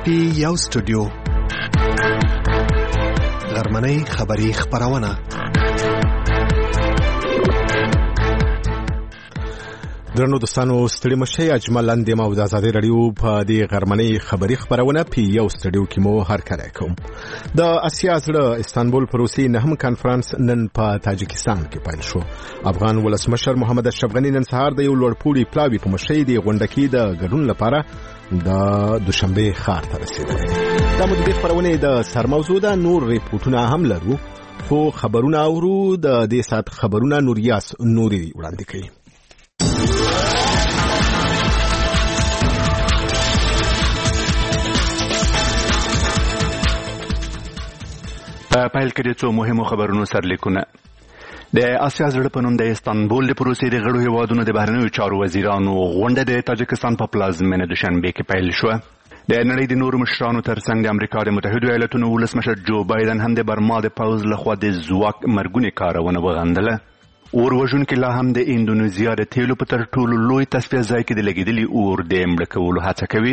یو سټوډیو غرمنۍ خبری خبرونه درنو دوستانو ستړي مشه اجمل اندیم او د آزادۍ رادیو په دې غرمنۍ خبری خبرونه په یو سټوډیو کې مو هر کله کوم د اسیا زړه استانبول پروسي نهم کانفرنس نن په تاجکستان کې پیل شو. افغان ولسمشر محمد اشرف غنی نن سهار د یو لوړپوړي پلاوي په مشرۍ د غونډکې د ګډون لپاره د دوشنبه ښار ته رسیدلی. دا مو د خبرونه د سرموضوع ده. نور ریپورتونه هم لرو خو خبرونه اورو د دې سات خبرونه نوریاس نوري وړاندې کوي. په پیل کې د څو مهمو خبرونو سرلیکونه. د اسیا زړه په نوم د استانبول د پروسې د غړو هیوادونو د بهرنیو چارو وزیرانو غونډه د تاجکستان په پلازمینه دوشنبه کې پیل شوه. د نړۍ د نورو مشرانو ترڅنګ د امریکا د متحدو ایالاتونو ولسمشر جو بایدن هم د برما د پوځ لخوا د ځواک مرګونې کارونه وغندله. اور وژونکي لا هم د اندونیزیا د تیلو په تر ټولو لوی تصفیه ځای کې د لګېدلي اور د مړه کولو هڅه کوي.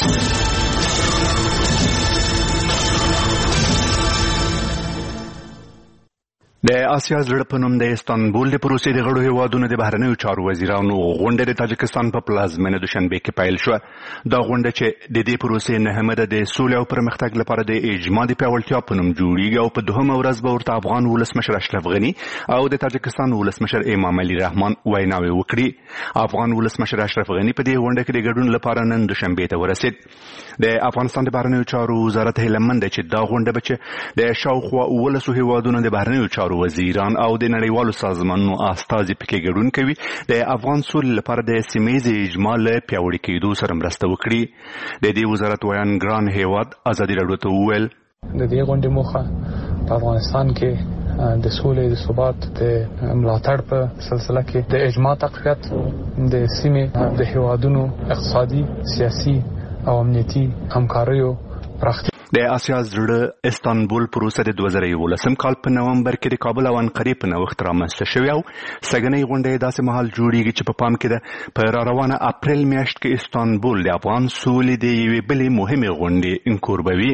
د اسیا زړه په نوم د استانبول د پروسې د غړو هیوادونو د بهرنیو چارو وزیرانو غونډه د تاجکستان په پلازمینه دوشنبه کې پیل شوه. دا غونډه چې د دې پروسې نهمه ده د سولې او پرمختګ لپاره د اجماع د پیاوړتیا په نوم جوړیږي او په دوهمه ورځ به ورته افغان ولسمشر اشرف غنی او د تاجکستان ولسمشر امام علي رحمان ویناوي وکړي. افغان ولسمشر اشرف غنی په دې غونډه کې د ګډون لپاره نن دوشنبه ته ورسید. د افغانستان د بهرنیو چارو وزارت هیله مند چې دا غونډه به چې د شاوخوا 12 هیوادونو د بهرنیو چارو وزیران او د نړیوالو سازمانونو استازي پکې ګډون کوي د افغان سولې لپاره د سیمه‌ییز اجماع له پیاوړي کېدو سره مرسته وکړي. د دې وزارت ویان ګران هیواد آزادي راډیو ته وویل د دې غونډې موخه په افغانستان کې د سولې د ثبات د ملاتړ په سلسله کې د اجماع تقویت د سیمې د هیوادونو اقتصادي سیاسي او امنیتي همکاریو پراختیا. د اسیا زړه استانبول پروسه د 2011 کال په نومبر کې د کابل او انقرې په نوښت رامنځته شوې او سګنۍ غونډه داسې مهال جوړیږي چې په پام کې ده په روانه اپریل میاشت کې استانبول د افغان سولې د یوې بلې مهمې غونډې کوربوي.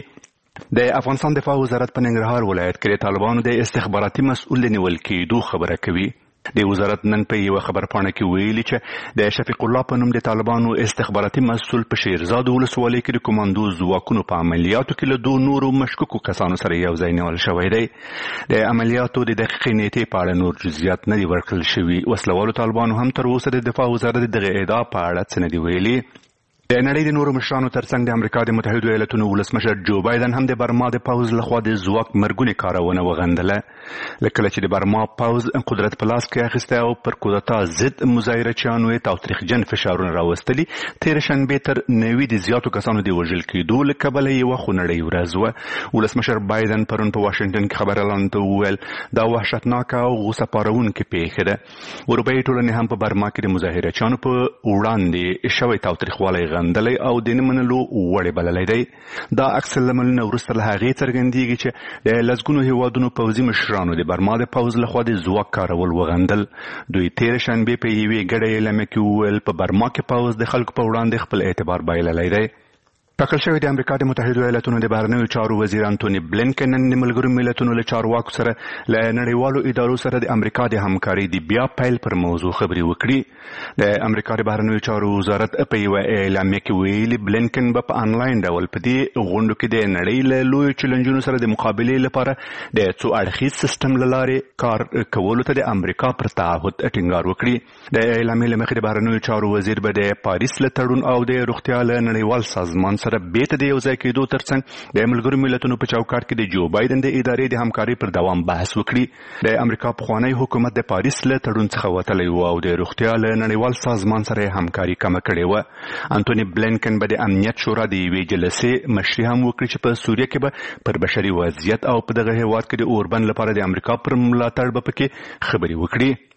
د افغانستان دفاع وزارت په ننګرهار ولایت کې د طالبانو د استخباراتي مسؤل نیول کېدو خبره کوي. د وزارت نن په یو خبرپاڼه کې ویلي چې د شفیق الله په نوم د طالبانو استخباراتي مسؤل په شیرزاد ولسوالۍ کې د کمانډو ځواکونو په عملیاتو کې له دوه نورو مشکوکو کسانو سره یو ځای نیول شوی دی. د عملیاتو د دقیقې نیټې په اړه نور جزئیات نه دي ورکړل شوي. وسلوالو طالبانو هم تر اوسه د دفاع وزارت دغه ادعا په اړه څه نه دي ویلي. د نړۍ د نورو مشرانو ترڅنګ د امریکا د متحدو ایالاتونو ولسمشر جو بایدن هم د برما د پوځ لخوا د ځواک مرګونې کارونه وغندله. لکه چې د برما پوځ قدرت په لاس کې اخیستی او پر کودتا ضد مظاهرچیانو یې تاوتریخجن فشارونه راوستلي. تېره شنبې تر 90 د زیاتو کسانو د وژل کېدو له کبله یوه خونړۍ ورځ وه. ولسمشر بایدن پرون په واشنګټن کې خبريالانو ته وویل دا وحشتناکه او غوسه پاروونکې پیښه ده. اروپایي ټولنې هم په برما کې د مظاهرچیانو په وړاندې شوی تاوتریخوالی غندلی او د نه منلو وړ بللی دی. دا عکس العملونه وروسته له هغې څرګندېږي چې د لسګونو هیوادونو پوځي مشرانو د برما د پوځ لخوا د ځواک کارول وغندل. دوی تېره شنبې په یوې ګډه اعلامیه کې وویل په برما کې پوځ د خلکو په وړاندې خپل اعتبار بایللی دی. ټاکل شوی د امریکا د متحدو ایالاتونو د بهرنیو چارو وزیر انټوني بلینکن نن د ملګرو ملتونو له چارواکو سره له نړیوالو ادارو سره د امریکا د همکارۍ د بیا پیل پر موضوع خبرې وکړي. د امریکا د بهرنیو چارو وزارت په یوه اعلامیه کې ویلي بلینکن به په انلاین ډول په دې غونډو کې د نړۍ له لویو چیلنجونو سره د مقابلې لپاره د څو اړخیز سیستم له لارې کار کولو ته د امریکا پر تعهد ټینګار وکړي. د اعلامیې له مخې د بهرنیو چارو وزیر به د پاریس له تړون او د روغتیا له نړیوال سازمان سره بیرته د یو ځای کېدو ترڅنګ د ملګرو ملتونو په چوکاټ کې د جو بایدن د ادارې د همکارۍ پر دوام بحث وکړي. د امریکا پخوانی حکومت د پاریس له تړون څخه وتلی و او د روغتیا له نړیوال سازمان سره همکاري کمه کړې وه. انټوني بلینکن به د امنیت شورا د یوې جلسې مشري هم وکړي چې په سوریه کې به پر بشري وضعیت او په دغه هیواد کې د اوربند لپاره د امریکا پر ملاتړ به پکې خبرې وکړي.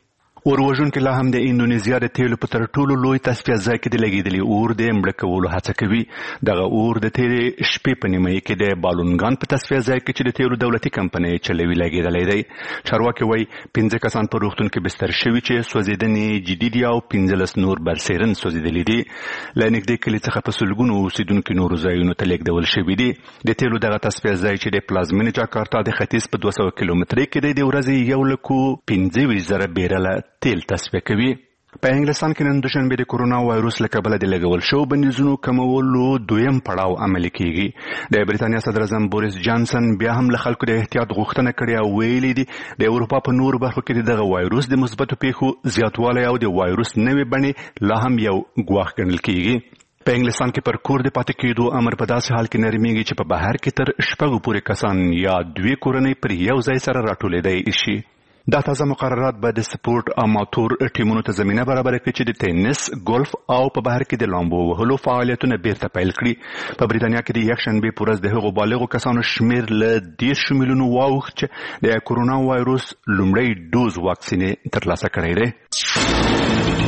اوروژونکو لا هم د انډونیزیا د تیلو په تر ټولو لوی تصفیه ځای کې د لګېدلي اور د مړه کولو هڅه کوي. دغه اور د تیرې شپې په نیمایي کې د بالونګان په تصفیه ځای کې چې د تیلو دولتي کمپنۍ چلوي لګېدلی دی. چارواکي وایي 15 کسان په روغتون کې بستر شوي چې سوځېدنې جدي دي او 15 نور برسېرن سوځېدلي دي. له نږدې کلي څخه په سلګونو اوسېدونکي نورو ځایونو ته لېږدول شوي دي. د تیلو دغه تصفیه ځای چې د پلازمینې جاکارتا د ختیځ په 200 کیلومترۍ کې دی د ورځې 1,25,000 بیرله تیل تصفیه کوي. په انګلستان کې نن دوشنبه د کورونا وایروس له کبله د لګول شو بندیزونو کمولو دویم پړاو عملي کیږي. د بریتانیا صدر اعظم بوریس جانسن بیا هم له خلکو د احتیاط غوښتنه کړې او ویلي دي د اروپا په نورو برخو کې دغه وایروس د مثبتو پیښو زیاتوالی او د وایروس نوې بڼې لا هم یو ګواښ ګڼل کیږي. په انګلستان کې پر کور د پاتې کېدو امر په داسې حال کې نرمېږي چې په بهر کې تر 6 پورې کسان یا 2 کورنۍ پر یو ځای سره راټولېدای شي. دا تازه مقررات به د سپورت اماتور ټیمونو ته زمینه برابره کړي چې د ټینس، ګولف او په بهر کې د لامبو وهلو فعالیتونه بیرته پیل کړي. په بریتانیا کې د یکشنبې په ورځ د هغو بالغو کسانو شمیر له 10 میلیونو واوښت چې د کورونا وایروس لومړی ډوز واکسینې ترلاسه کړی دی.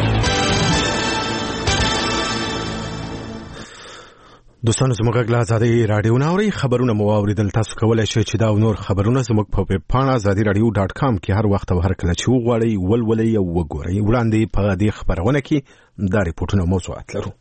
دوستانو زموږ غږ له ازادۍ راډیو نه اورئ. خبرونه مو واورېدل. تاسو کولی شئ چې دا او نور خبرونه زموږ په ویب پاڼه azadiراډیو.com کې هر وخت او هر کله چې وغواړئ ولولئ او وګورئ. وړاندې په دې خبرونه کې دا ریپورټونه موضوعات لرو.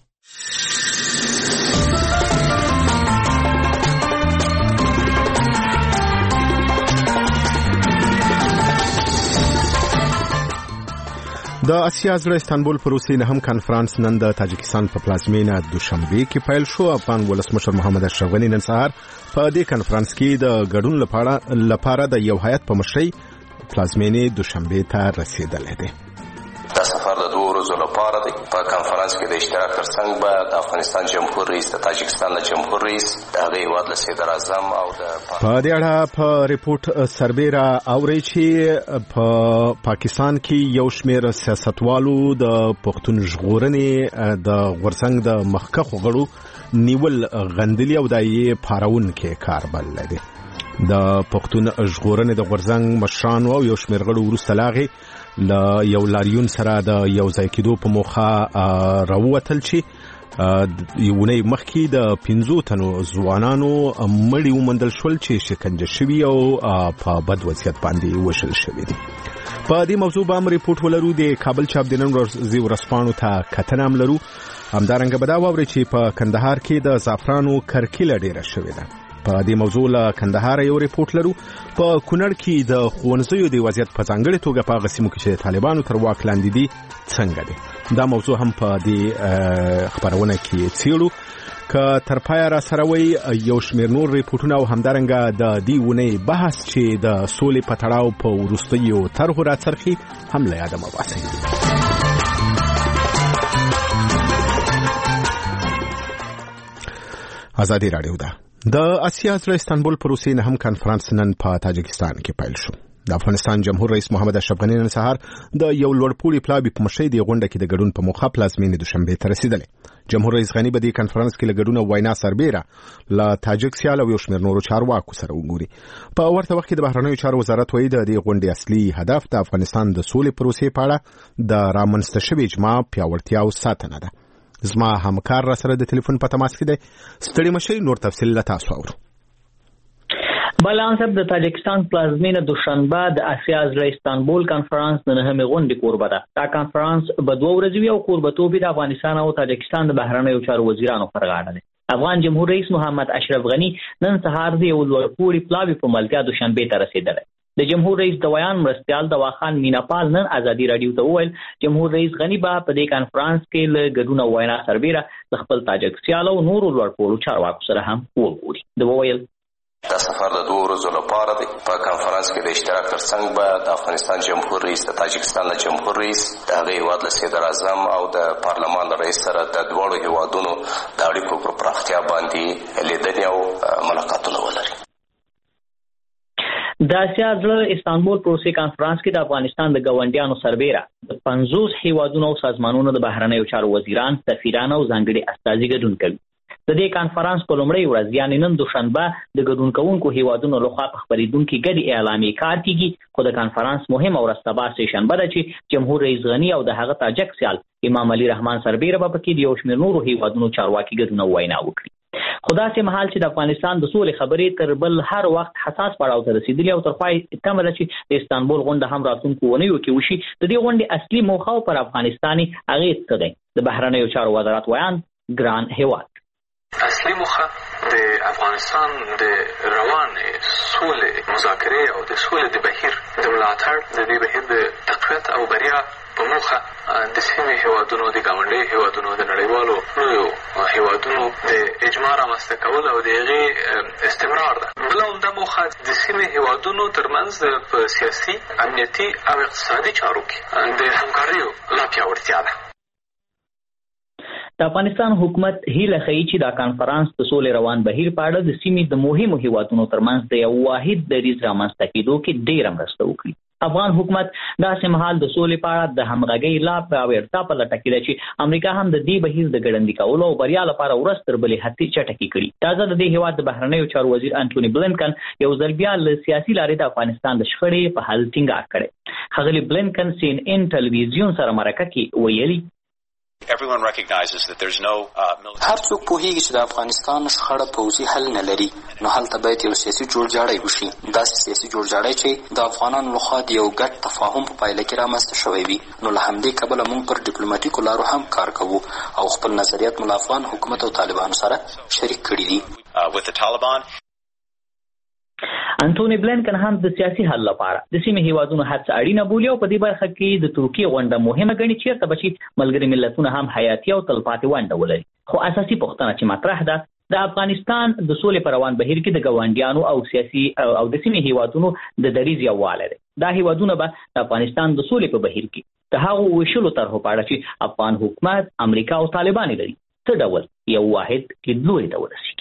د اسیا زړه استانبول پروسې نهم کانفرانس نن د تاجکستان په پلازمینه دوشنبه کې پیل شو. افغان ولسمشر محمد اشرف غنی نن سهار په دې کانفرانس کې د ګډون لپاره د یو هیئت په مشرۍ پلازمینه دوشنبه ته رسیدلی دی. دا سفر د 2 ورځو لپاره دی. په کانفرانس کې د اشتراک ترڅنګ به د افغانستان جمهور رئیس، د تاجکستان جمهور رئیس، د هغه هیواد له صدر اعظم او د په دې اړه په ریپورت سربیره اوري چې په پاکستان کې یو شمېر سیاستوالو د پښتون ژغورنې د غورځنګ د مخکښو غړو نیول غندلي او د یې پارون کې کار بللی دی. د پښتون ژغورنې د غورځنګ مشرانو او یو شمېر غړو وروسته لاغې له یو لاریون سره د یو ځای کېدو په موخه راووتل چې یونۍ مخکې د 15 تنو ځوانانو مړي وموندل شول چې شکنجه شوي او په بد وضعیت باندې وشل شوي دي. په دې موضوع به هم ریپورټ ولرو. د کابل چاپ د نن ورځې ورځپاڼو ته کتنه هم لرو. همدارنګه به دا واورئ چې په کندهار کې د زعفرانو کرکیله ډیره شوې ده. په دې موضوع له کندهار یو ریپورټ لرو. په کونړ کې د ښوونځیو د وضعیت په ځانګړې توګه په هغه سیمو کې چې طالبانو تر واک لاندې دي څنګه دی. دا موضوع هم په دې خبرونه کې څیړو. که تر پایه را سره وي یو شمېر نور ریپورټونه او همدارنګه د دې اونۍ بحث چې د سولې په تړاو په وروستیو طرحو راڅرخي هم له یاده مه باسئ. ازادي راډیو ده. د اسیا زړه استانبول پروسې نهم کانفرانس نن په تاجکستان کې پیل شو. د افغانستان جمهور رئیس محمد اشرف غنی نن سهار د یو لوړپوړي پلاوي په مشرۍ د غونډه کې د ګډون په موخه پلازمینې دوشنبه ته رسیدلی. جمهور رئیس غنی به د کانفرانس کې له ګډون او وینا سربیره له تاجک سیال او یو شمېر نورو چارواکو سره وګوري. په ورته وخت کې د بهرنیو چارو وزارت وایي د دې غونډې اصلي هدف د افغانستان د سولې پروسې په اړه د رامنځته شوې اجماع پیاوړتیا او ساتنه ده. زما همکار را سره د ټلیفون په تماس کې دی. ستړي مشئ، نور تفصیل له تاسو اورو. بلان صاحب د تاجکستان پلازمینه دوشنبه د اسیا زړه استانبول کانفرانس د نهمې غونډې کوربه ده. دا کانفرانس به 2 ورځې وي او کوربتوب د افغانستان او تاجکستان د بهرنیو چارو وزیرانو پر غاړه دی. افغان جمهور رئیس محمد اشرف غنی نن سهار د یو لوړپوړي پلاوي په ملتیا دوشنبه ته رسیدلی. د جمهور رئیس د ویان مرستیال دواخان میناپال نن ازادي راډیو ته وویل جمهور رئیس غنی به په دې کانفرانس کې له ګډون او وینا سربیره د خپل تاجک سیالو او نورو لوړپوړو چارواکو سره هم وګوري. د وویل دا سفر د 2 ورځو لپاره دی. په کانفرانس کې د اشتراک ترڅنګ به د افغانستان جمهور رئیس، د تاجکستان جمهور رئیس، د هغه هیواد له صدر اعظم او د پارلمان رئیس سره د دوړو هیوادونو د اړیکو پر پراختیا باندې لیدنې او ملاقاتونه ولري. د اسیا زړه استانبول پروسې کانفرانس کې د افغانستان د ګاونډیانو سربیره د 50 هیوادونو او سازمانونو د بهرنیو چارو وزیران، سفیران او ځانګړي استازي ګډون کوي. د دې کانفرنس په لومړۍ ورځ یعنې نن دوشنبه د ګډون کوونکو هیوادونو لخوا په خپرېدونکي ګډې اعلامیې کار کیږي، خو د کانفرنس مهمه ورځ سبا سه شنبه ده چې جمهور رئیس غني او د هغه تاجک سیال امام علي رحمان سربیره به پکې د یو شمېر نورو هیوادونو چارواکي ګډون وینا وکړي. خو داسې مهال چې د افغانستان د سولې خبرې تر بل هر وخت حساس پړاو ته رسېدلي او تر پای تمه ده چې د استانبول غونډه هم راتلونکو اونیو کې وشي. د دې غونډې اصلي موخه او پر افغانستاني اغېز څه دی؟ د بهرنیو چارو وزارت ویاند ګران هیواد اصلي موخه د افغانستان د روانې سولې مذاکرې او د سولې د بهیر د ملاتړ، د دې بهیر د تقویت او بریا په موخه د سیمې هیوادونو، د ګاونډي هیوادونو، د نړیوالو لویو هیوادونو د اجماع رامنځته کول او د هغې استمرار ده. بله عمده موخه د سیمې هیوادونو ترمنځ په سیاسي، امنیتي او اقتصادي چارو کې د همکاریو لا پیاوړتیا ده. د افغانستان حکومت هیله ښیي چې دا کانفرنس د سولې روان بهیر په اړه د سیمې د مهمو هیوادونو ترمنځ د یو واحد دریځ رامنځته کېدو کې ډېره مرسته وکړي. افغان حکومت داسې مهال د سولې په اړه د همغږۍ لا پیاوړتیا په لټه کې ده چې امریکا هم د دې بهیر د ګړندي کولو او بریا لپاره ورځ تر بلې هڅې چټکې کړي. تازه د دې هیواد د بهرنیو چارو وزیر انټوني بلنکن یو ځل بیا له سیاسي لارې د افغانستان د شخړې په حل ټینګار کړی. ښاغلي بلنکن سین ان ټلویزیون سره مرکه کې ویلي هر څوک پوهیږي چې د افغانستان شخړه پوځي حل نه لري، نو هلته باید یو سیاسي جوړجاړی وشي. داسې سیاسي جوړجاړی چې د افغانانو لخوا د یو ګډ تفاهم په پایله کې رامنځته شوی وي. نو له همدې کبله موږ پر ډیپلوماټیکو لارو هم کار کوو او خپل نظریات مو له افغان حکومت او طالبانو سره شریک کړي دي. انټوني بلنکن هم د سیاسي حل لپاره د سیمې هیوادونو هڅه اړینه بولي او په دې برخه کې د ترکیې غونډه مهمه ګڼي چیرته به چې ملګري ملتونه هم حیاتي او تلپاتې ونډه ولري. خو اساسي پوښتنه چې مطرح ده د افغانستان د سولې په روان بهیر کې د ګاونډیانو او سیاسي او د سیمې هیوادونو د دریځ یووالی دی. دا هیوادونه به د افغانستان د سولې په بهیر کې د هغو ویشلو طرحو په اړه چې افغان حکومت، امریکا او طالبان لري څه ډول یو واحد لیدلوري ته ورسیږي.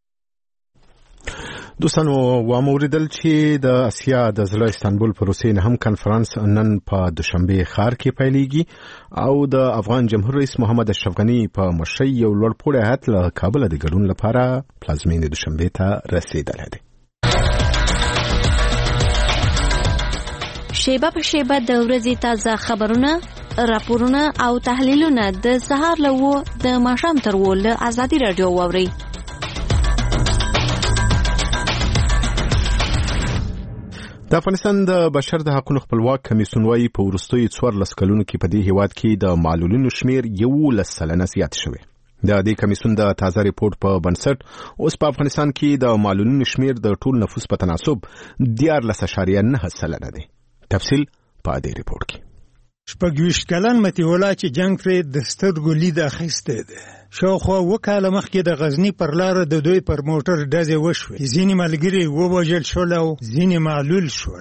دوستانو واوریدل چې د اسیا د زړه استانبول پروسې هم کانفرنس نن په دوشنبه ښار کې پیلېږي او د افغان جمهور رئیس محمد اشرف غني په مشرۍ یو لوړپوړی هیات له کابل د ګډون لپاره پلازمینې دوشنبه ته رسیدلی دی. شیبه په شیبه د ورځې تازه خبرونه، راپورونه او تحلیلونه د سهار له 9 د ماښام تر 10 له ازادي رادیو واورئ. د افغانستان د بشر د حقوقو خپلواک کمیسیون وايي په وروستیو 14 کلونو کې په دې هیواد کې د معلولینو شمیر 11% زیات شوی. د دې کمیسیون د تازه ریپورت په بنسټ اوس په افغانستان کې د معلولینو شمیر د ټول نفوس په تناسب 14.9% دی. تفصیل په دې ریپورت کې. 26 کلن متي ولا چې جنگ پرې د سترګو لید اخیسته ده. شاوخوا وکاله مخکې د غزنی پر لار د دوی پر موټر ډزې وشوې. ځینې ملګري ووژل شول او ځینې معلول شول.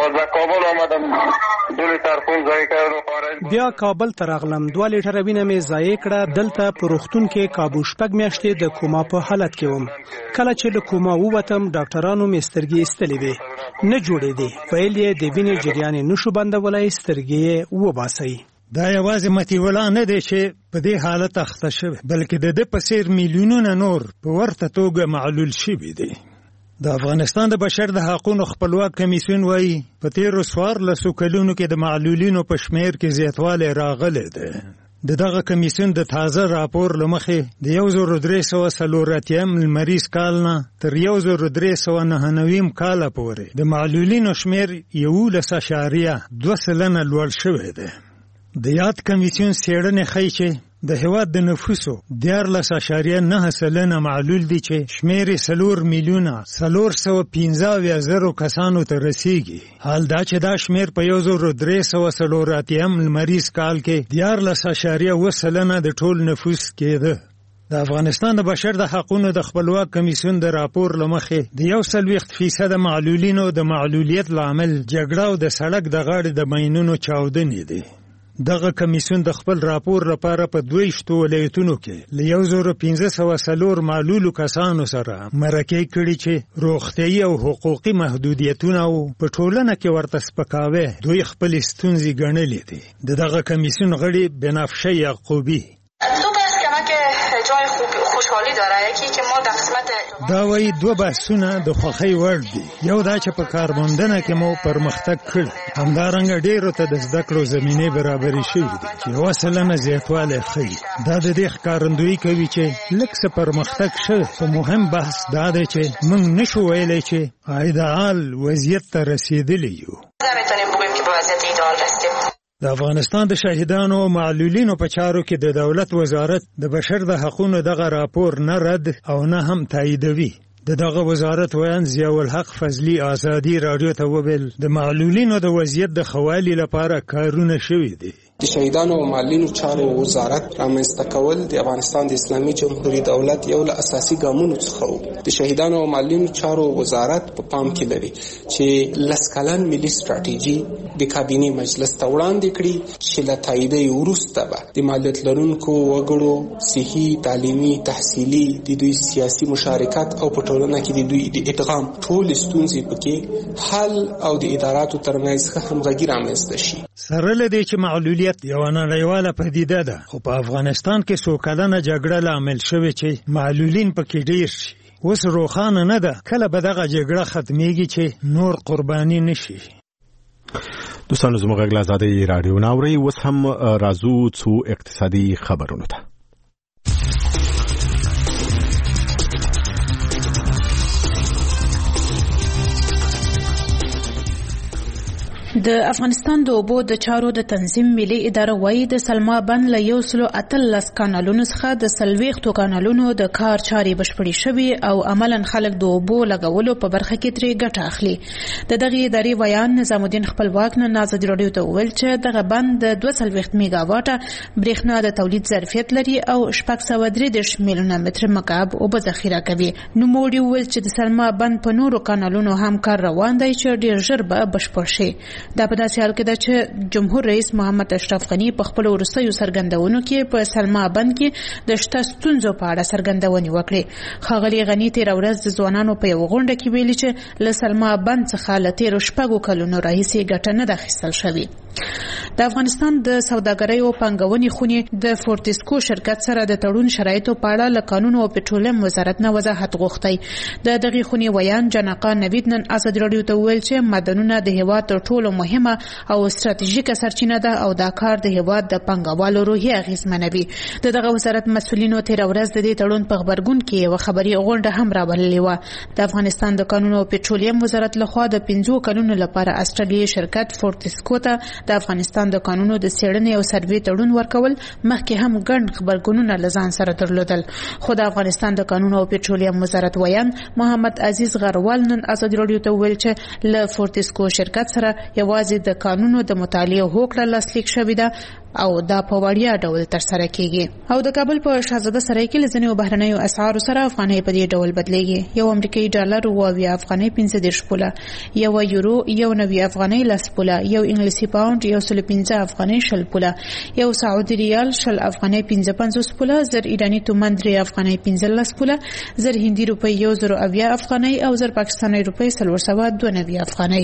بیا کابل ته راغلم، 2 لیټره وینه مې ضایع کړه. دلته په روغتون کې کابو شپږ میاشتې د کوما په حالت کې وم. کله چې له کوما ووتم ډاکټرانو مې سترګې ایستلې وې، نه جوړېدې. ویل یې د وینې جریان نشو بندولی، سترګې وباسئ. دا یوازې متي ولا نه دی چې په دې حالت اخته شوی، بلکې د دې په څیر میلیونونه نور په ورته توګه معلول شوي دي. د افغانستان د بشر د حقوقو خپلواک کمیسیون وايي په تیرو 14 کلونو کې د معلولینو په شمیر کې زیاتوالی راغلی دی. دغه کمیسیون د تازه راپور له مخې د 1340 لمریز کال نه تر 1399 کال پورې د معلولینو شمیر 11.2% لوړ شوی دی. د یاد کمیسیون څېړنې ښیي چې د هېواد د نفوسو 14.9% معلول دي چې شمیر 4,415,000 کسانو ته رسیږي. حال دا چې دا شمیر په 1340 لمریز کال کې 14.7% د ټول نفوس کېده. د افغانستان د بشر د حقوقو د خپلواک کمیسیون د راپور له مخې د 40% معلولینو د معلولیت لامل جګړه او د سړک د غاړې د ماینونو چاودنې دي. دغه کمیسیون د خپل راپور لپاره په 22 ولایتونو کې له 1504 معلولو کسانو سره مرکې کړي چې روغتیايي او حقوقي محدودیتونه او په ټولنه کې ورته سپکاوی دوی خپل ستونزې ګڼلې دي. دغه کمیسیون غړي بنفشه یعقوبی جای خوشحالی داره. یکی که ما در قسمت دا وایي دوه بحثونه د خوښۍ وړ دي. یو دا چې په کارموندنه کې مو پرمختګ کړی، همدارنګه ډېرو ته د زده کړو زمینې برابرې شوي دي چې 1% زیاتوالی ښیي. دا د دې ښکارندویي کوي چې لږ څه پرمختګ شوی، خو مهم بحث دا دی چې موږ نشو ویلی چې ایدئال وضعیت ته رسېدلی یو. نمیتونیم بگویم که به وضعیت ایدئال رسیدیم. د افغانستان د شهیدانو او معلولینو په چارو کې د دولت وزارت د بشر د حقوقو دغه راپور نه رد او نه هم تاییدوي. دغه وزارت ویان ضیاءالحق فضلي ازادي رادیو ته وویل د معلولینو د وضعیت د خوالي لپاره کارونه شوي دي. د شهیدانو او معلولینو چارو وزارت رامنځته کول د افغانستان د اسلامي جمهوریت دولت یو له اساسي ګامونو څخه و. د شهیدانو او معلولینو چارو وزارت په پام کې لري چې لسکلن ملي ستراتیژي د کابینې مجلس ته وړاندې کړي چې له تاییدۍ وروسته به د معلولیت لرونکو وګړو صحي، تعلیمي، تحصیلي، د دوی سیاسي مشارکت او په ټولنه کې د دوی د ادغام ټول ستونزې پکې حل او د اداراتو ترمنځ همغږي رامنځته شي. سره له دې چې معلولیت یو نړیواله پدیده ده، خو په افغانستان کې څو کلنه جګړه لامل شوې چې معلولین پکې ډیر شي. اوس روښانه نه ده کله به دغه جګړه ختمیږي چې نور قرباني نشي. دوستانو زموږ غږ له ازادۍ راډیو نه اورئ. اوس هم راځو څو اقتصادي خبرونو ته. د افغانستان د اوبو د چارو د تنظیم ملي اداره وايي د سلما بند له 113 کانالونو څخه د 40 کانالونو د کار چارې بشپړې شوي او عملاً خلک د اوبو لګولو په برخه کې ترې ګټه اخلي. د دغه ادارې ویان نظام الدین خپلواک نن ازادي راډیو ته وویل چې دغه بند د 240 میگا واټه برېښنا د تولید ظرفیت لري او 633 میلیونه متر مکعب اوبه ذخیره کوي. نوموړي وویل چې د سلما بند په نورو کانالونو هم کار روان دی چې ډېر ژر به بشپړ شي. دا په داسې حال کې ده چې جمهور رئیس محمد اشرف غنی په خپل وروستیو څرګندونو کې په سلما بند کې د شته ستونزو په اړه څرګندونې وکړې. ښاغلي غنی تېره ورځ د ځوانانو په یوه غونډه کې ویلي چې له سلما بند څخه له تېرو 6 کلونو راهیسې ګټه نه ده اخیستل شوې. د افغانستان د سوداګرۍ او پانګونې خونې د فورتسکو شرکت سره د تړون شرایطو په اړه له قانون او پټرولیم وزارت نه وضاحت غوښتی. د دغې خونې ویان جناقا نوید نن ازادي راډیو ته وویل چې معدنونه د هېواد تر ټولو مهمه او ستراتیژیکه سرچینه ده او دا کار د هېواد د پانګوالو روحیه اغېزمنوي. د دغه وزارت مسؤلینو تېره ورځ د دې تړون په غبرګون کې یوه خبري غونډه هم راوړلې وه. د افغانستان د قانون او پټرولیم وزارت لخوا د 15 کلونو لپاره استرالیایي شرکت فورتسکو ته د افغانستان د قانونو د څېړنې او سروې تړون ورکول مخکې هم ګڼ خبرګونونه له ځان سره درلودل. خو د افغانستان د قانون او پټرولیم وزارت ویان محمد عزیز غروال نن ازادي راډیو ته وویل چې له فورتسکو شرکت سره یوازې د قانونو د مطالعې هوکړه لاسلیک شوې ده او دا په وړیا ډول ترسره کیږي. او د کابل په شاهزاده سرای کې لزنیو بهرنیو اسعارو سره افغانۍ په دې ډول بدلیږي. یو امریکایي ډالر 2 افغانۍ 15 پوله، یو یورو 1 افغانۍ 10 پوله، یو انګلیسي پاوند 115 افغانۍ 20 پوله، یو سعودي ریال 20 افغانۍ 55 پوله، زر ایرانی تومان 3 افغانۍ 15 پوله، زر هندي روپۍ 1.70 افغانۍ او زر پاکستاني روپۍ 492 افغانۍ.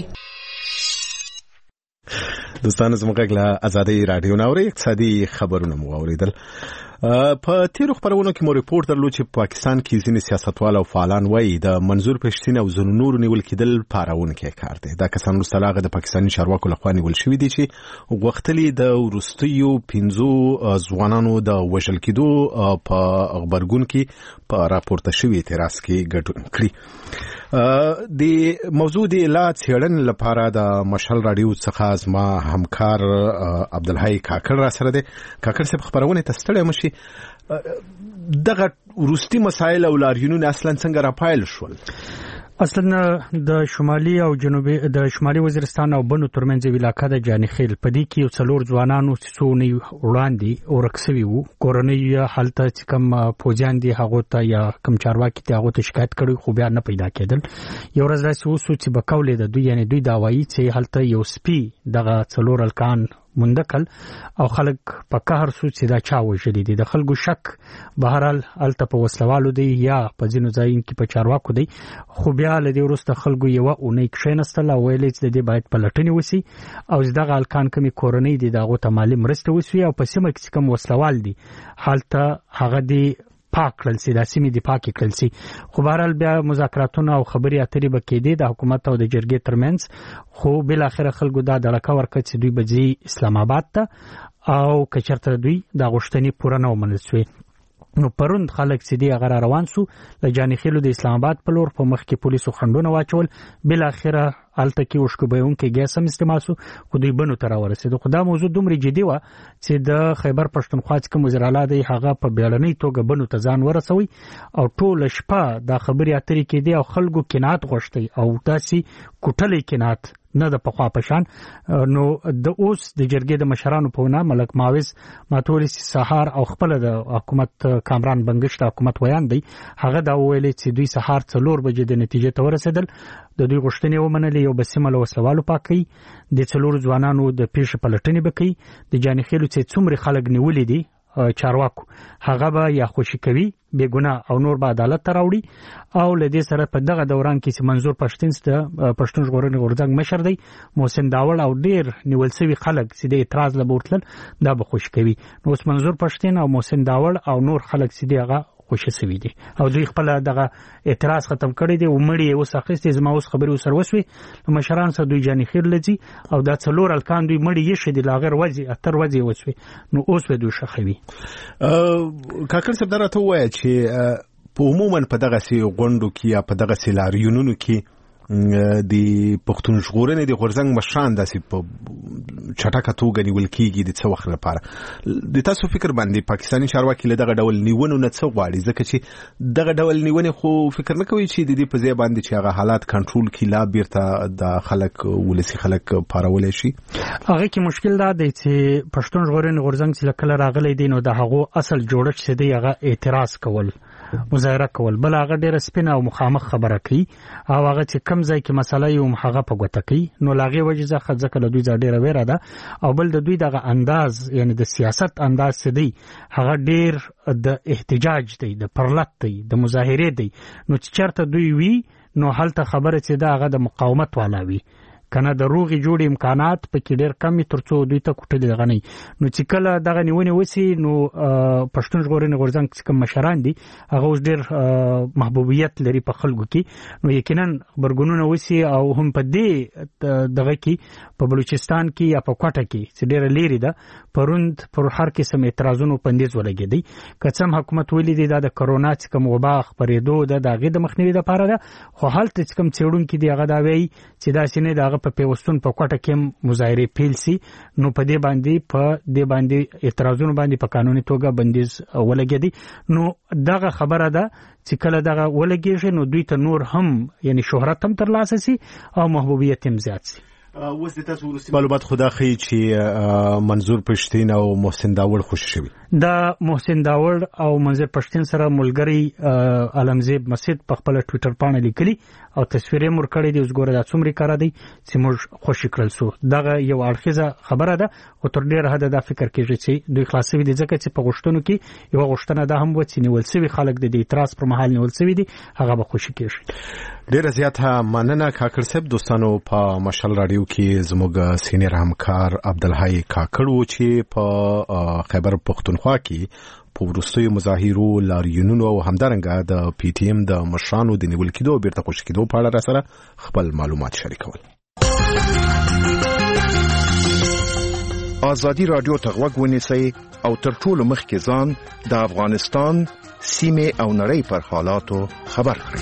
دوستان زموږ غږ له ازادۍ راډیو نه اورئ. اقتصادي خبرونه مو اوریدل. په تیرو خبرونو کې مو ریپورت درلود چې په پاکستان کې ځینې سیاستوال او فعالان وایي د منظور پښتین او ځینو نورو نیول کېدل پارونکی کار دی. دا کسان وروسته له هغه د پاکستاني چارواکو لخوا نیول شوي دي چې غوښتلي د وروستیو 15 ځوانانو د وژل کېدو په غبرګون کې په راپورته شوي اعتراض کې ګډون کړي. د موضوع د لا څېړنې لپاره د مشال راډیو څخه زما همکار عبدالحی کاکړ را سره دی. کاکړ صاحب خبرونه ته ستړی مشي. دغه وروستي مسایل او لاریونونه اصلا څنګه راپایل شول؟ اصلا د شمالي او جنوبي د شمالي وزیرستان او بنو ترمنځ یو علاقه د جانخیل په دې کې یو څلور ځوانانو څونی وړاندې ورکسوي وو. کورنۍ حالت چې کم پوجان دي هغه ته یا کم چارواکي ته هغه ته شکایت کړي خو بیا نه پیدا کېدل. یو ورځ داسې وسو چې بکولې د دوی یعنی دوی دا وایي چې حالت یو سپي دغه څلور الکان مندکل او خلک په قهر سو چې دا چا وژلي دي. د خلکو شک بهرحال الته په وسلوالو دی یا په ځینو ځایونو کې په چارواکو دی. خو بیا له دې وروسته خلکو یوه اونۍ کښېنستل او ویل چې د دې باید پلټنې وسي او دغه الکان کومې کورنۍ دي د هغو ته مالي مرسته وسوي او په سیمه کې چې کوم وسلوال دي هلته هغه دې دفاع کړل سي، د سیمې دفاع کړل سي. خو بهرحال بیا مذاکراتونه او خبرې اترې به کېدې د حکومت او د جرګې ترمنځ، خو بالاخره خلکو دا دړکه ورکړه چې دوی به ځي اسلام آباد ته او که چېرته دوی دا غوښتنې پوره نه ومنل سوې. نو پروند خلک چې دی هغه روان سو له جانخیلو د اسلام آباد په لور، په مخ کې پولیسو خنډونه واچول، بالاخره هلته کې وشکوبونکي ګیس هم استعمال سو، خو دوی بنو ته راورسېدو. خو دا موضوع دومره جدي وه چې د خیبر پښتونخوا چې کوم وزیر اعلی دی هغه په بیړنۍ توګه بنو ته ځان ورسوي او ټوله شپه دا خبرې اترې کېدې او خلکو قناعت غوښتی او داسې کوټلی قناعت نه د پخوا په شان. نو د اوس د جرګې د مشرانو په وینا ملک معوض ماتوري سهار او خپل د حکومت کامران بنګش د حکومت ویان دی، هغه دا ویلي چې دوی سهار 4 بجې د نتیجې ته ورسېدل، د دوی غوښتنې ومنلې، یو بسمه له وسلوالو پاکي د 4 ځوانانو د پیښې پلټنې وکړي، د جانخیلو چې څومره خلک نیولې دي چارواکو هغه به یا خوشي کوي بے ګناه او نور به عدالت ته راوړي. او لدې سره په دغه دوران کې چې منظور پښتون د پښتون ژغورنې غورځنګ مشر دی، محسن داوړ او ډیر نیول شوي خلک چې د اعتراض لبورتل دا به خوشي کوي. نو اوس منظور پښتون او محسن داوړ او نور خلک چې دغه خوشي سوي دي او دوی خپل دغه اعتراض ختم کړی دی او مړی اوس اخیستې. زما اوس خبرې وسر وسوي نو مشران سره دوی جانخیر لځي او دا 4 الکان دوی مړی یې شدي لاغر وځي اتر وځي وسوي، نو اوس به دوی شخوي. کاکړ صاحب درته وایي چې په عموما په دغه سي غونډو کې یا په دغه سي لاریونونو کې د پښتون ژغورنې د غورځنګ مشران داسې په چټکه توګه نیول کېږي د څه وخت لپاره. د تاسو فکر باندې پاکستاني چارواکي له دغه ډول نیونو نه څه غواړي؟ ځکه چې دغه ډول نیونې خو فکر نه کوي چې د دې په ځای باندې چې هغه حالات کنټرول کړي لا بیرته د خلک ولسي خلک پارولی شي. هغه کې مشکل دا دی چې پښتون ژغورنې غورځنګ چې کله راغلی دی نو د هغو اصل جوړښت چې دی هغه اعتراض کول، مظاهره کول، بل هغه ډېره سپینه او مخامخ خبره کوي او هغه چې کم ځای کې مسله یو هغه په ګوته کوي. نو لاغې وجې ځکه له دوی ډېره ویره ده او بل د دوی دغه انداز یعنی د سیاست انداز چې دی هغه ډېر د احتجاج دی، د پرلت دی، د مظاهرې دی. نو چې چېرته دوی وي نو هلته خبره چې ده هغه د مقاومت والا وي، کنه د روغي جوړ امکانات پکې ډېر کم ترڅو دوی ته کوټلې غني. نو چې کله دغه نیونې وسی نو پښتون ژغورنې غورځنګ چې کوم مشران دي هغه اوس ډېر محبوبیت لري په خلکو کې، نو یقینا خبرګونونه وسی او هم په دې دغه کې په بلوچستان کې یا په کوټه کې چې ډېر لري ده پروند پر هر قسم اعتراضونو پندیز ولګېدي. کڅم حکومت ویلي دی دا د کرونا چې کوم وبا خبرېدو د دغه د مخنیوي لپاره ده، خو حالت چې کوم څېړونکو دی هغه دا وایي چې دا سینې دغه په پیوستون په کوټه کې مظاهره پیل سي، نو په دې باندې اعتراضونو باندې په قانوني توګه بندیز ولګېدي. نو دغه خبره ده چې کله دغه ولګېږي نو دوی ته نور هم یعنی شهرت هم ترلاسه سي او محبوبیت هم زیات سي. اوس د تاسو ورسته معلومات خدا خي چې منظور پښتين او محسن داوړ خوشی شوی. دا محسن داوړ او منظور پښتين سره ملګری علمزیب مسجد په خپل ټوئیټر باندې لیکلي او تصویر یې مور کړی دی. اوس ګوره دا څومره کار دی چې موږ خوشی کړل سو. دغه یو اړخیزه خبره ده او تر ډیره حد دا فکر کیږي چې دوی خلاصوي دي ځکه چې په غوښتنو کې یو غوښتنه ده هم و چې نیول سوي خلک د اعتراض پر مهال نیول سوي دي هغه به خوشی کیږي. ډیره زیاته مننه کاکړ صاحب. دوستانو په مشال رادیو کې زموږ سینیر همکار عبدالحی کاکړ و چې په خیبر پښتونخوا کې په وروستیو مظاهرو لاریونونو او همدارنګه د پی ټی ایم د مشرانو د نیول کېدو بیرته خوشي کېدو په اړه سره خپل معلومات شریکول. ازادي رادیو ته غوږ ونیسئ او تر ټولو مخکې ځان د افغانستان سیمه او نړۍ پر حالاتو خبر کړئ.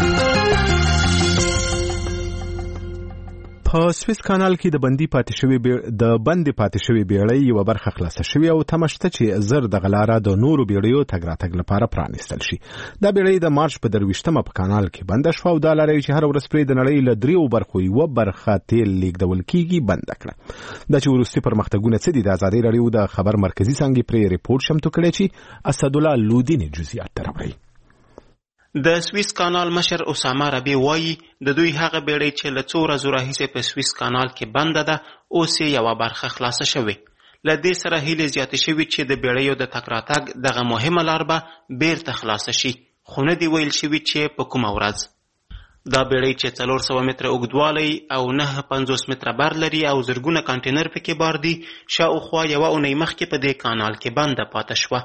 په سویس کانال کې د بندي پاتې شوی بیړۍ یو برخه خلاصه شوی او تمشته چې زر د غلاره د نورو بیړیو تګ راتګ لپاره پرانیستل شي. دا بیړۍ د مارچ په 23مه په کانال کې بند شو او دا لارې چې هر ورځ پرې د نړۍ له 3 برخو یو برخه تیل لیږدول کیږي بند کړه. دا چې وروستي پرمختګونه څه دي د ازادي رادیو د خبر مرکزی څنګه پرې ریپورت شمتو کړی چې اسد الله لودین جزئیات راوړي. د سویس کانال مشر اسامه ربی وایي د دوی هغه بیړۍ چې له څو ورځو راهیسې په سویس کانال کې بنده ده اوس یې یوه برخه خلاصه شوې. له دې سره هیلې زیاتې شوي چې د بیړیو د تګ راتګ دغه مهمه لار به بیرته خلاصه شي، خو نه دي ویل شوي چې په کومه ورځ. دا بیړۍ چې 400 متره اوږدوالی او 950 متره بر لري او زرګونه کانټینر پکې بار دي شاوخوا یوه اونۍ مخکې په دې کانال کې بنده پاته شوه.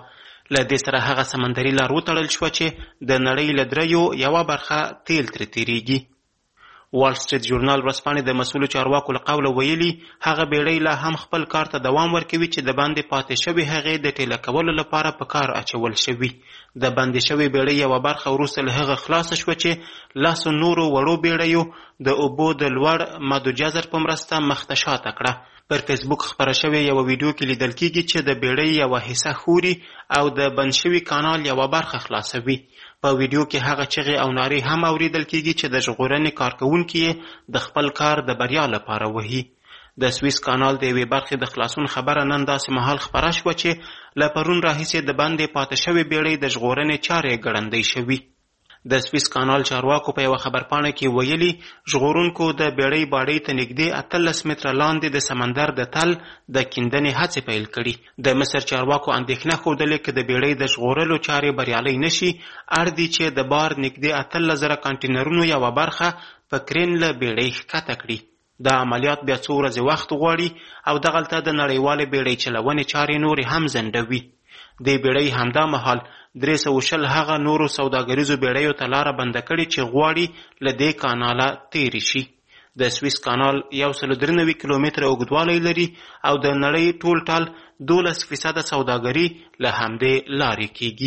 له دې سره هغه سمندري لار وتړل شوه چې د نړۍ له دریو یوه برخه تیل ترې تیریږي. وال سټریټ ژورنال ورځپاڼې د مسؤلو چارواکو له قوله ویلي هغه بیړۍ لا هم خپل کار ته دوام ورکوي چې د باندې پاتې شوې هغې د ټیله کولو لپاره په کار اچول شوي. د باندې شوې بیړۍ یوه برخه وروسته له هغه خلاصه شوه چې 10 نورو وړو بیړیو د اوبو د لوړ مد جزر په مرسته مخته شاته کړه. پر فیسبوک خپره شوې یوه ویډیو کې لیدل کیږي چې د بیړۍ یوه حصه خوري او د بند شوي کانال یوه برخه خلاصوي. په ویډیو کې هغه چغې او نارې هم اوریدل کیږي چې د ژغورنې کارکوونکي یې د خپل کار د بریا لپاره وهي. د سویس کانال د یوې برخې د خلاصون خبره نن داسې مهال خپره شوه چې له پرون راهیسې د باندې پاتې شوې بیړۍ د ژغورنې چارې ګړندۍ شوي. د سویس کانال چارواکو په یوه خبرپاڼه کې ویلي ژغورونکو د بیړۍ باډۍ ته نږدې 18 متره لاندې د سمندر د تل د کیندنې هڅې پیل کړي. د مصر چارواکو اندېښنه ښودلې که د بیړۍ د ژغورلو چارې بریالۍ نشي اړ دي چې د بار نږدې 18,000 کانټینرونو یوه برخه په کرین له بیړۍ ښکته کړي. دا عملیات بیا څو ورځې وخت غواړي او دغلته د نړیوالې بیړۍ چلونې چارې نورې هم ځنډوي. د بیړۍ همدا مهال 320 هغه نورو سوداګریزو بیړیو ته لاره بنده کړي چې غواړي له دې کاناله تیرې شي. د سویس کانال 193 کیلومتره اوږدوالی لري او د نړۍ ټول ټال 12% سوداګري له همدې لارې کیږي.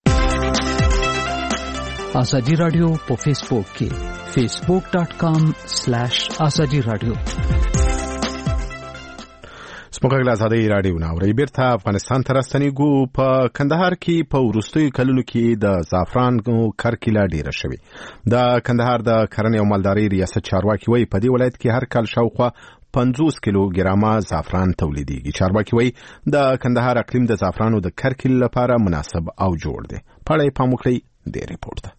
ازادي رادیو په فیسبوک کې facebook.com/ازادي رادیو. سپوږمۍ آزادۍ رادیو ناوړي بیرته افغانستان ته راستنیږو. په کندهار کې په وروستیو کلونو کې د زعفران کرکیله ډیره شوې. د کندهار د کرنې او مالدارۍ ریاست چارواکي وایي په دې ولایت کې هر کال شاوخوا 50 کیلوګرامه زعفران تولیدېږي. چارواکي وایي د کندهار اقلیم د زعفرانو د کرکیلې لپاره مناسب او جوړ دی. په اړه یې پام وکړئ د ریپورت ته.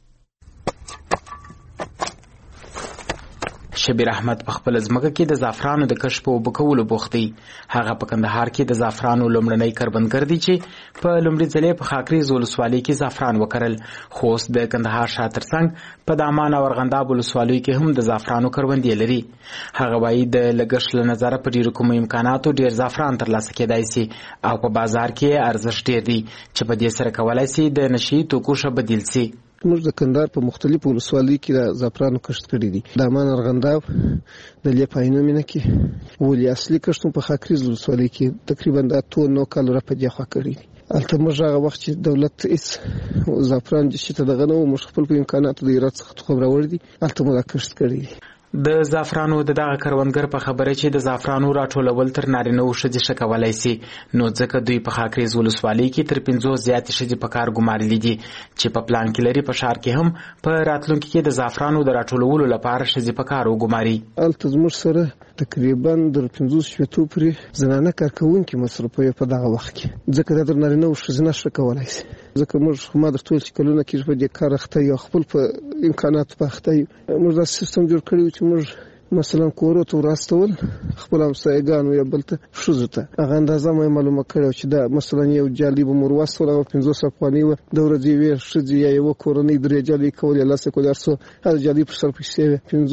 شبیر احمد په خپل ځمکه کې د زعفرانو د کښت په اوبه کولو بوخت دی. هغه په کندهار کې د زعفرانو لومړنی کروندګر دی چې په لومړي ځلې په خاکریز ولسوالۍ کې زعفران وکرل. خو اوس د کندهار شاته ترڅنګ په دامان او ارغنداب ولسوالیو کې هم د زعفرانو کروندې لري. هغه وایي د لګښت له نظره په ډیرو کومو امکاناتو ډیر زعفران ترلاسه کېدای شي او په بازار کې ارزښت ډیر دی چې په دې سره کولای شي د نشي توکو ښه بدیل شي. موږ د کندهار په مختلفو ولسوالیو کې د زعفرانو کښت کړی دي. د امان ارغنداب د لیپاینو مینه کې ولې اصلي کښت په خاکریز ولسوالۍ کې تقریبا 8-9 کال را په دې خوا کړی دي. البته موږ هغه وخت چې دولت هیڅ زعفران چې ته دغه نو موږ خپل په امکاناتو د ایراد څخه تخم راوړی دي البته موږ کښت کړی دي. د زعفرانو د دغه کروندګر په خبره چې د زعفرانو راټولول تر نارینه او ښځې ښه کولای شي نو ځکه دوی په خاکریز ولسوالۍ کې تر 50 زیاتې ښځې په کار ګمارلي دي چې په پلان کې لري په ښار کې هم په راتلونکي کې د زعفرانو د راټولولو لپاره ښځې په کار وګماري. البته زموږ سره تقریبا در 15 پورې زنانه کارکوونکي مصرفوي په دغه وخت کې ځکه د نارینه او ښځې نشه کولای شي. ځکه موږ ما درته ویل چې کلونه کې په دې کار اخته یو خپل په امکاناتو په اخته یو. موږ دا سیستم جوړ کړی چې موږ مثلا کورو ته راستول خپل همسایګانو یا بل ته ښځو ته هغه اندازه مې معلومه کړو چې دا مثلا یو جالب مرواستول هغه 500 افغانۍ و د ورځې ویر ښځې یا یو کورنۍ درې جالب کولې لاسه کولې ارسو هر جالب پر سر پیسې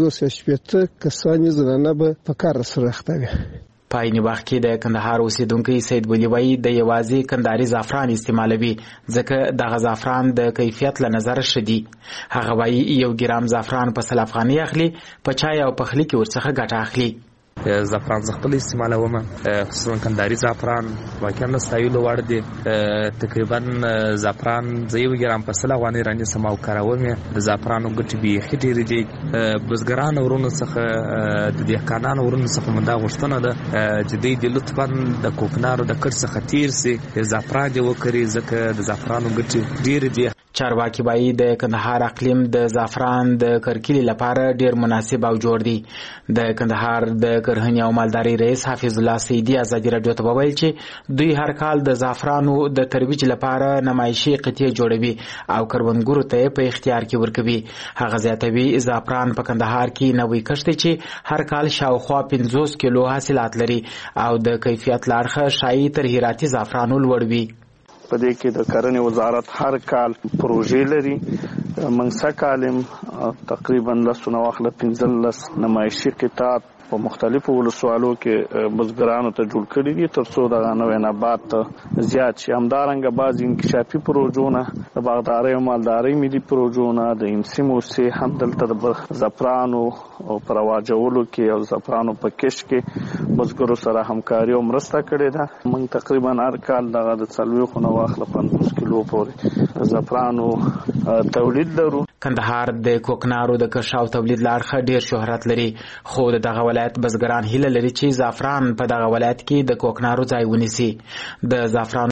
500 کسانې زنانه به په کار سره اخته وي. په عین وخت کې د کندهار اوسیدونکي سید ولی وایي د یوازې کندهاري زعفران استعمالوي ځکه دغه زعفران د کیفیت له نظره ښه دي. هغه وایي 1 ګرام زعفران په 100 افغانۍ اخلي په چای او پخلي کې ورڅخه ګټه اخلي. زعفران زه خپل استعمالوم خصوصا کندهاري زعفران واقعا د ستایلو وړ دی. تقریبا زعفران زه 1 ګرام په 100 افغانۍ رانیسم او کاروم. د زعفرانو ګټې بیخي ډېرې دي. بزګرانو ورونو څخه د دهقانانو ورونو څخه مونږ دا غوښتنه ده چې دوی د لطفا د کوکنارو د کښت څخه تیر سي زعفران یې وکري ځکه د زعفرانو ګټې ډېرې دي. چارواکي وایي د کندهار اقلیم د زعفران د کرکیلې لپاره ډیر مناسب او جوړ دی. د کندهار د کرهنې او مالدارۍ رئیس حافظ الله سیدی ازادي رادیو ته وویل چې دوی هر کال د زعفرانو د ترویج لپاره نمایشي قطعې جوړوي او کروندګرو ته په اختیار کې ورکوي. هغه زیاتوي زعفران په کندهار کې نوې کښت چې هر کال شاوخوا 50 کیلو حاصلات لري او د کیفیت لاړخه شایي تر هراتي زعفرانو لوړ وي. په دې کې د کرنې وزارت هر کال پروژې لري. موږ کالم تقریبا 15 نمایشي قطعات په مختلفو ولسوالو کې بزګرانو ته جوړ کړي دي ترڅو د نوې نبات زیات شي. همدارنګه بعض انکشافي پروژونه د باغدارۍ او مالدارۍ ملي پروژونه د امسیمو سي هم دلته د زعفرانو او پرواجولو کې او زعفرانو په کښت کې بزګرو سره همکاري او مرسته کړې ده. موږ تقریبا هر کال د 40 نه واخله 50 کیلو پورې زعفرانو تولید لرو. کندهار د کوکنارو د کښت او تولید لارښه ډیر شهرت لري، خو دغه ولایت بزګران هیله لري چې زعفران په دغه ولایت کې د کوکنارو ځای ونیسي. د زعفران